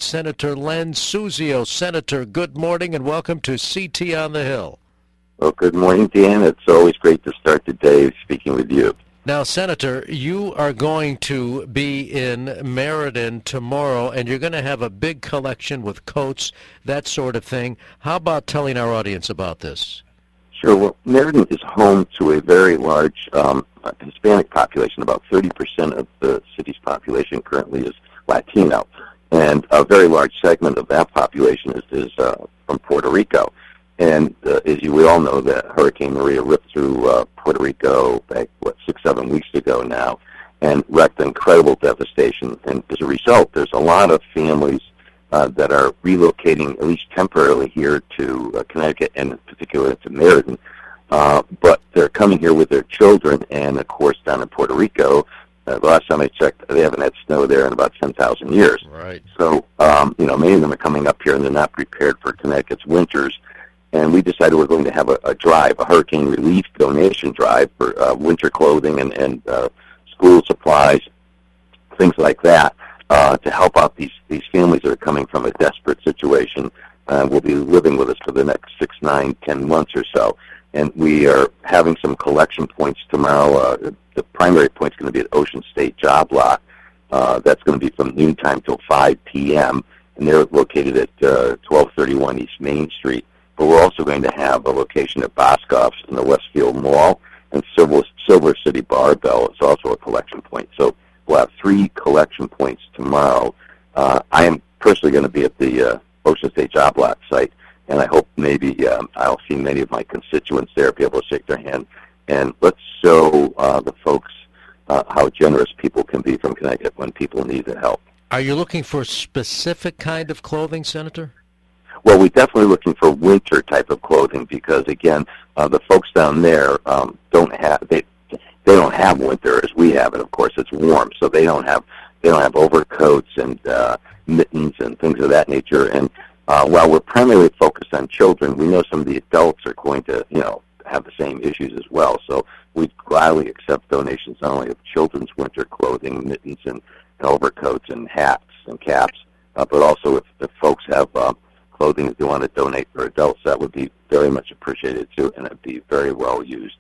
Senator Len Suzio. Senator, good morning and welcome to CT on the Hill. Well, good morning, Dan. It's always great to start the day speaking with you. Now, Senator, you are going to be in Meriden tomorrow, and you're going to have a big collection with coats, that sort of thing. How about telling our audience about this? Sure. Well, Meriden is home to a very large Hispanic population. About 30% of the city's population currently is Latino, and a very large segment of that population is from Puerto Rico. And as we all know, that Hurricane Maria ripped through Puerto Rico back, 6-7 weeks ago now, and wreaked incredible devastation. And as a result, there's a lot of families that are relocating, at least temporarily, here to Connecticut, and in particular to Meriden. But they're coming here with their children, and of course, down in Puerto Rico, the last time I checked, they haven't had snow there in about 10,000 years. Right. So, many of them are coming up here, and they're not prepared for Connecticut's winters. And we decided we're going to have a drive, a hurricane relief donation drive for winter clothing and school supplies, things like that, to help out these families that are coming from a desperate situation. Will be living with us for the next 6, 9, 10 months or so. And we are having some collection points tomorrow. The primary point is going to be at Ocean State Job Lot. That's going to be from noontime till 5 p.m., and they're located at 1231 East Main Street. But we're also going to have a location at Boscov's in the Westfield Mall, and Silver City Barbell is also a collection point. So we'll have 3 collection points tomorrow. I am personally going to be at the Ocean State Job Lot site, and I hope maybe I'll see many of my constituents there, be able to shake their hand, and let's show the folks how generous people can be from Connecticut when people need the help. Are you looking for a specific kind of clothing, Senator? Well, we're definitely looking for winter type of clothing because, again, the folks down there don't have winter as we have it. Of course, it's warm, so they don't have overcoats and mittens and things of that nature. And while we're primarily focused on children, we know some of the adults are going to, have the same issues as well. So we gladly accept donations not only of children's winter clothing, mittens and overcoats and hats and caps, but also if folks have clothing that they want to donate for adults, that would be very much appreciated too, and it'd be very well used.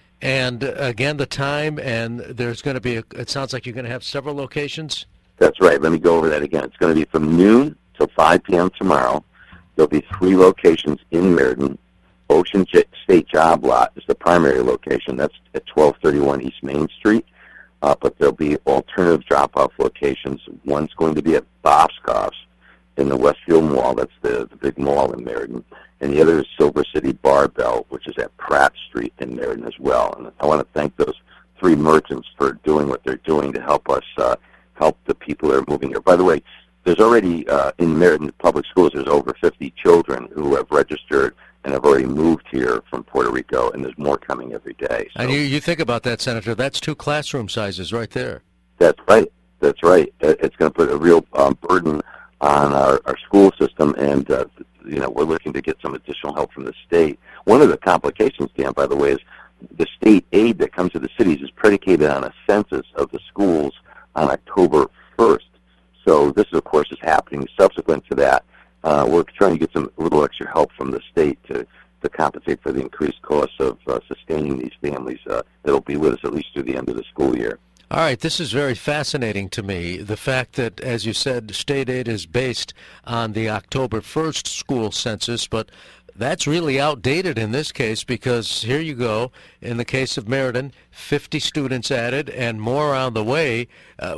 And again, the time, and there's going to be, it sounds like you're going to have several locations? That's right. Let me go over that again. It's going to be from noon till 5 p.m. tomorrow. There'll be 3 locations in Meriden. Ocean State Job Lot is the primary location. That's at 1231 East Main Street. But there'll be alternative drop-off locations. One's going to be at Boscov's in the Westfield Mall. That's the big mall in Meriden. And the other is Silver City Barbell, which is at Pratt Street in Meriden as well. And I want to thank those 3 merchants for doing what they're doing to help us help the people that are moving here. By the way, there's already, in Meriden Public Schools, there's over 50 children who have registered and have already moved here from Puerto Rico, and there's more coming every day. So, and you think about that, Senator, that's 2 classroom sizes right there. That's right. That's right. It's going to put a real burden on our school system, and we're looking to get some additional help from the state. One of the complications, Dan, by the way, is the state aid that comes to the cities is predicated on a census of the schools on October 1st. So this, of course, is happening subsequent to that. We're trying to get a little extra help from the state to compensate for the increased costs of sustaining these families that'll be with us at least through the end of the school year. All right, this is very fascinating to me, the fact that, as you said, state aid is based on the October 1st school census, but that's really outdated in this case because here you go, in the case of Meriden, 50 students added and more on the way.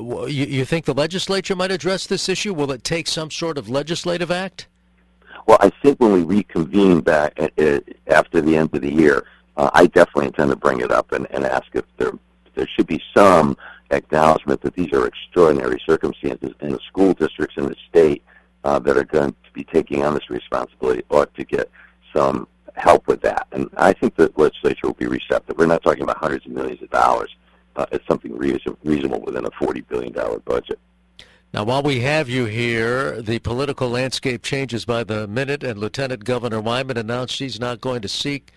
You think the legislature might address this issue? Will it take some sort of legislative act? Well, I think when we reconvene back after the end of the year, I definitely intend to bring it up and ask if there should be some acknowledgement that these are extraordinary circumstances, and the school districts in the state that are going to be taking on this responsibility ought to get some help with that. And I think the legislature will be receptive. We're not talking about hundreds of millions of dollars. It's something reasonable within a $40 billion budget. Now, while we have you here, the political landscape changes by the minute, and Lieutenant Governor Wyman announced she's not going to seek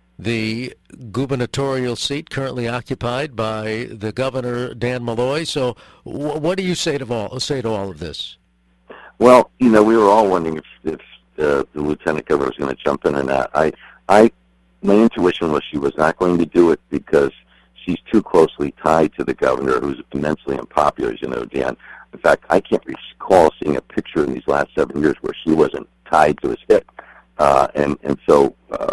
the gubernatorial seat currently occupied by the governor, Dan Malloy. So what do you say to all of this? Well, we were all wondering if the lieutenant governor was going to jump in or not. My intuition was she was not going to do it because she's too closely tied to the governor, who's immensely unpopular, as you know, Dan. In fact, I can't recall seeing a picture in these last 7 years where she wasn't tied to his hip. So,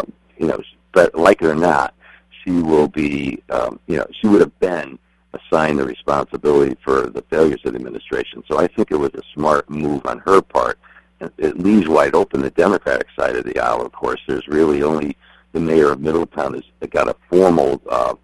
but like it or not, she will be, she would have been assigned the responsibility for the failures of the administration. So I think it was a smart move on her part. It leaves wide open the Democratic side of the aisle, of course. There's really only the mayor of Middletown has got a formal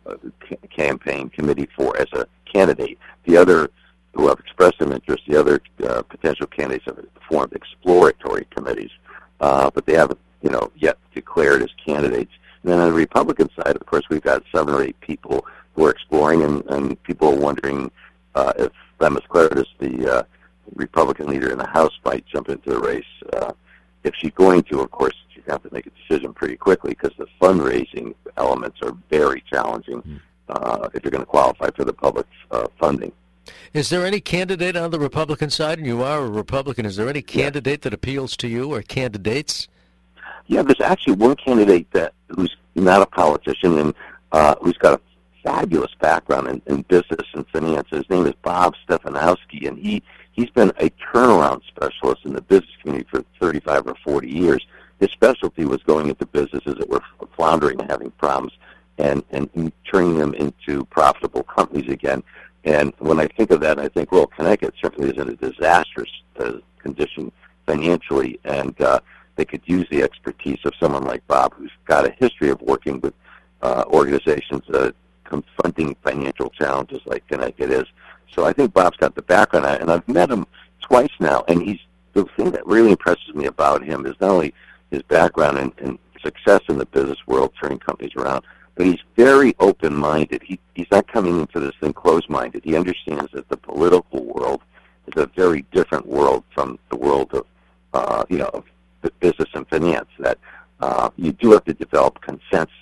campaign committee for as a candidate. The other who have expressed some interest, the other potential candidates have formed exploratory committees, but they haven't, yet declared as candidates. And then on the Republican side, of course, we've got 7 or 8 people who are exploring, and people are wondering if Lemus Claridis, the Republican leader in the House, might jump into the race. If she's going to, of course, she's going to have to make a decision pretty quickly because the fundraising elements are very challenging if you're going to qualify for the public funding. Is there any candidate on the Republican side, and you are a Republican, is there any candidate that appeals to you or candidates? Yeah, there's actually one candidate who's not a politician and who's got a fabulous background in business and finance. His name is Bob Stefanowski, and he's been a turnaround specialist in the business community for 35 or 40 years. His specialty was going into businesses that were floundering and having problems and turning them into profitable companies again. And when I think of that, I think, well, Connecticut certainly is in a disastrous condition financially, and they could use the expertise of someone like Bob, who's got a history of working with organizations confronting financial challenges like Connecticut is. So I think Bob's got the background, and I've met him twice now, and the thing that really impresses me about him is not only his background and success in the business world, turning companies around, but he's very open-minded. He's not coming into this thing closed-minded. He understands that the political world is a very different world from the world of, of business and finance, that you do have to develop consensus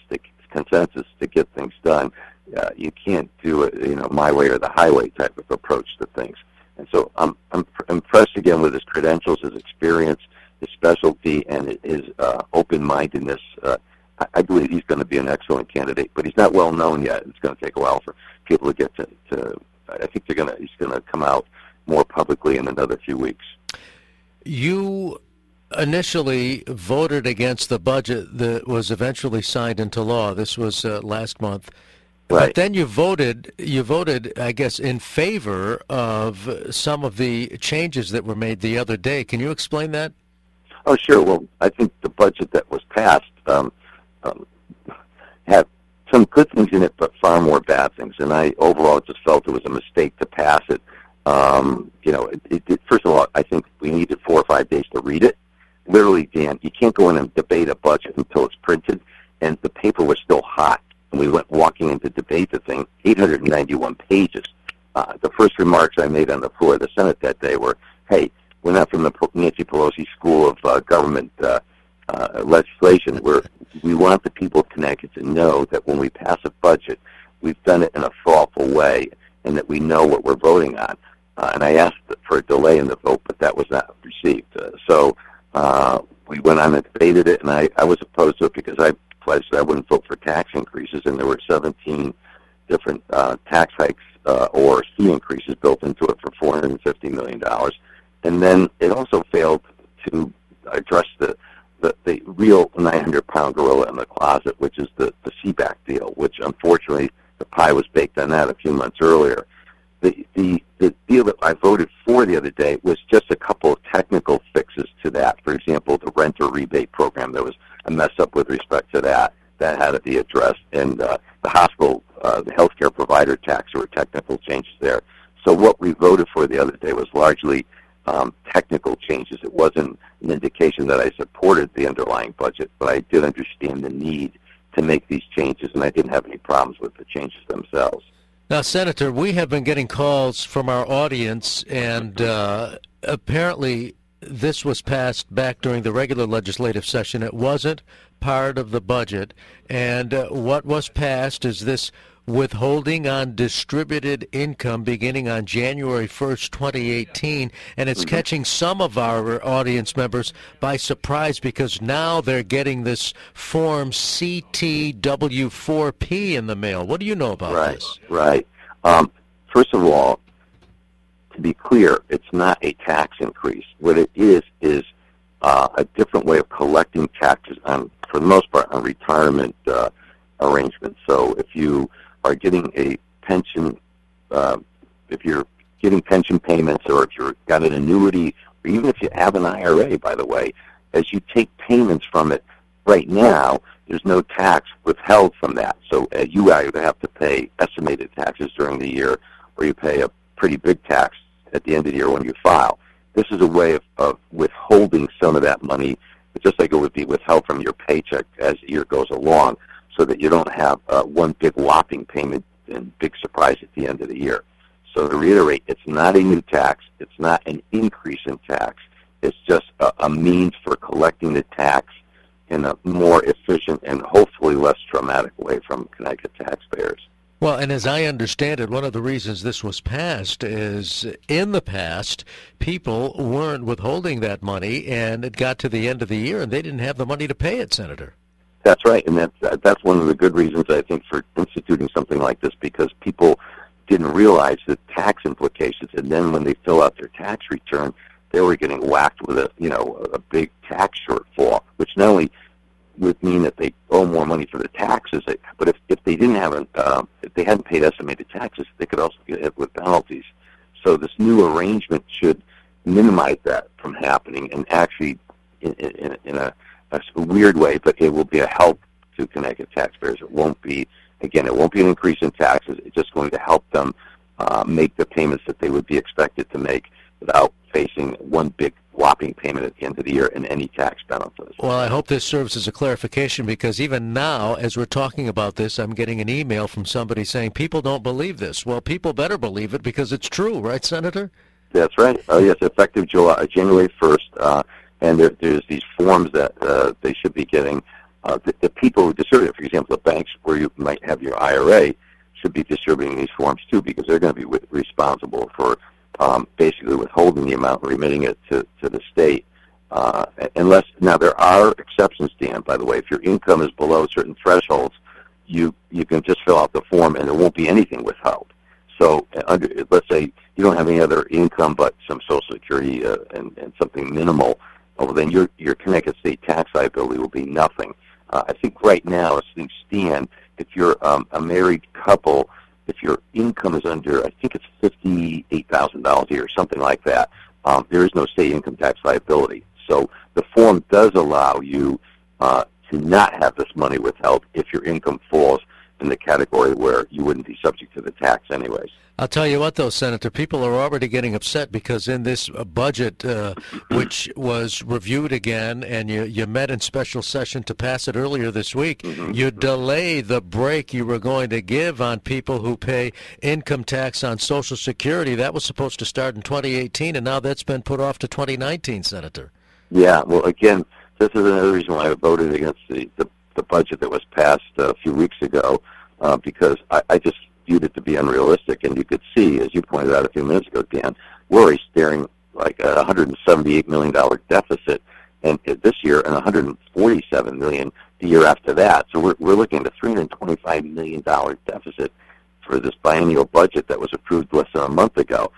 to get things done. You can't do it, my way or the highway type of approach to things. And so I'm impressed again with his credentials, his experience, his specialty, and his open-mindedness. I believe he's going to be an excellent candidate, but he's not well known yet. It's going to take a while for people to get to I think he's going to come out more publicly in another few weeks. You initially voted against the budget that was eventually signed into law. This was last month. Right. But then you voted, I guess, in favor of some of the changes that were made the other day. Can you explain that? Oh, sure. Well, I think the budget that was passed had some good things in it, but far more bad things. And I overall just felt it was a mistake to pass it. First of all, I think we needed 4 or 5 days to read it. Literally, Dan, you can't go in and debate a budget until it's printed, and the paper was still hot. And we went walking in to debate the thing, 891 pages. The first remarks I made on the floor of the Senate that day were, hey, we're not from the Nancy Pelosi School of Government legislation. We want the people of Connecticut to know that when we pass a budget, we've done it in a thoughtful way and that we know what we're voting on. And I asked for a delay in the vote, but that was not received. So we went on and debated it, and I was opposed to it because I pledged that I wouldn't vote for tax increases, and there were 17 different tax hikes or fee increases built into it for $450 million. And then it also failed to address the real 900-pound gorilla in the closet, which is the CBAC deal, which unfortunately the pie was baked on that a few months earlier. The deal that I voted for the other day was just a couple of technical fixes to that. For example, the renter rebate program, there was a mess up with respect to that had to be addressed. And the hospital, the healthcare provider tax, there were technical changes there. So what we voted for the other day was largely technical changes. It wasn't an indication that I supported the underlying budget, but I did understand the need to make these changes, and I didn't have any problems with the changes themselves. Now, Senator, we have been getting calls from our audience, and apparently this was passed back during the regular legislative session. It wasn't part of the budget, and what was passed is this withholding on distributed income beginning on January 1st, 2018, and it's catching some of our audience members by surprise because now they're getting this Form CTW4P in the mail. What do you know about this? Right. First of all, to be clear, it's not a tax increase. What it is a different way of collecting taxes on, for the most part, on retirement arrangements. So if you are getting a pension, if you're getting pension payments, or if you've got an annuity, or even if you have an IRA, by the way, as you take payments from it right now, there's no tax withheld from that. So you either have to pay estimated taxes during the year, or you pay a pretty big tax at the end of the year when you file. This is a way of withholding some of that money, just like it would be withheld from your paycheck as the year goes along, so that you don't have one big whopping payment and big surprise at the end of the year. So to reiterate, it's not a new tax. It's not an increase in tax. It's just a means for collecting the tax in a more efficient and hopefully less traumatic way from Connecticut taxpayers. Well, and as I understand it, one of the reasons this was passed is in the past, people weren't withholding that money, and it got to the end of the year, and they didn't have the money to pay it, Senator. That's right, and that's one of the good reasons, I think, for instituting something like this, because people didn't realize the tax implications, and then when they fill out their tax return, they were getting whacked with a big tax shortfall, which not only would mean that they owe more money for the taxes, but if they didn't have if they hadn't paid estimated taxes, they could also get hit with penalties. So this new arrangement should minimize that from happening, and actually, in a weird way, but it will be a help to Connecticut taxpayers. It won't be an increase in taxes. It's just going to help them make the payments that they would be expected to make without facing one big whopping payment at the end of the year and any tax benefits. Well, I hope this serves as a clarification, because even now, as we're talking about this, I'm getting an email from somebody saying people don't believe this. Well, people better believe it because it's true, right, Senator? That's right. Yes, effective January 1st, and there's these forms that they should be getting. The people who distribute it, for example, the banks where you might have your IRA, should be distributing these forms too, because they're going to be responsible for basically withholding the amount and remitting it to the state. Unless, now there are exceptions, Dan, by the way. If your income is below certain thresholds, you can just fill out the form and there won't be anything withheld. So let's say you don't have any other income but some Social Security and something minimal, well, then your Connecticut state tax liability will be nothing. I think right now, as things stand, if you're a married couple, if your income is under, I think it's $58,000 a year, something like that, there is no state income tax liability. So the form does allow you to not have this money withheld if your income falls in the category where you wouldn't be subject to the tax anyways. I'll tell you what, though, Senator, people are already getting upset because in this budget, which was reviewed again, and you met in special session to pass it earlier this week, you delay the break you were going to give on people who pay income tax on Social Security. That was supposed to start in 2018, and now that's been put off to 2019, Senator. Yeah, well, again, this is another reason why I voted against the budget that was passed a few weeks ago, because I just viewed it to be unrealistic. And you could see, as you pointed out a few minutes ago, Dan, we're already staring like a $178 million deficit and this year and $147 million the year after that. So we're looking at a $325 million deficit for this biennial budget that was approved less than a month ago.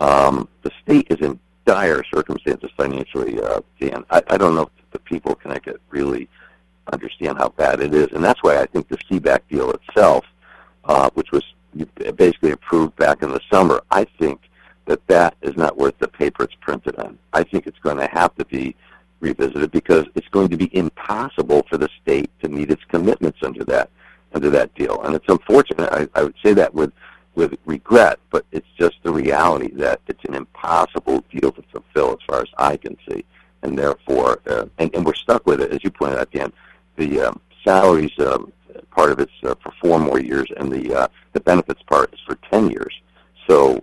The state is in dire circumstances financially, Dan. I don't know if the people of Connecticut really understand how bad it is, and that's why I think the CBAC deal itself, which was basically approved back in the summer, I think that is not worth the paper it's printed on. I think it's going to have to be revisited because it's going to be impossible for the state to meet its commitments under that deal. And it's unfortunate. I would say that with regret, but it's just the reality that it's an impossible deal to fulfill as far as I can see. And therefore, and we're stuck with it, as you pointed out, Dan. The salaries part of it's for 4 more years, and the benefits part is for 10 years. So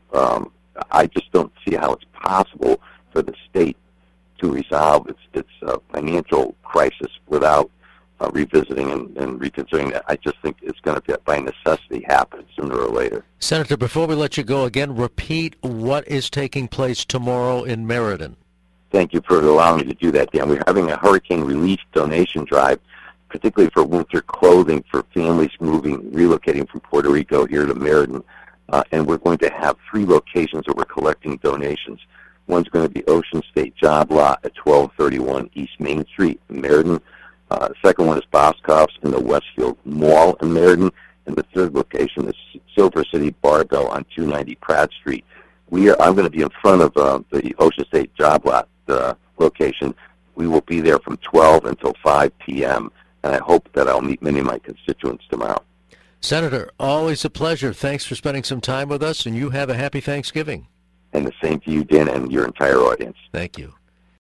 I just don't see how it's possible for the state to resolve its financial crisis without revisiting and reconsidering that. I just think it's going to, by necessity, happen sooner or later. Senator, before we let you go again, repeat what is taking place tomorrow in Meriden. Thank you for allowing me to do that, Dan. We're having a hurricane relief donation drive, particularly for winter clothing for families relocating from Puerto Rico here to Meriden. And we're going to have 3 locations where we're collecting donations. One's going to be Ocean State Job Lot at 1231 East Main Street in Meriden. The second one is Boscov's in the Westfield Mall in Meriden. And the third location is Silver City Barbell on 290 Pratt Street. I'm going to be in front of the Ocean State Job Lot location. We will be there from 12 until 5 p.m., and I hope that I'll meet many of my constituents tomorrow. Senator, always a pleasure. Thanks for spending some time with us, and you have a happy Thanksgiving. And the same to you, Dan, and your entire audience. Thank you.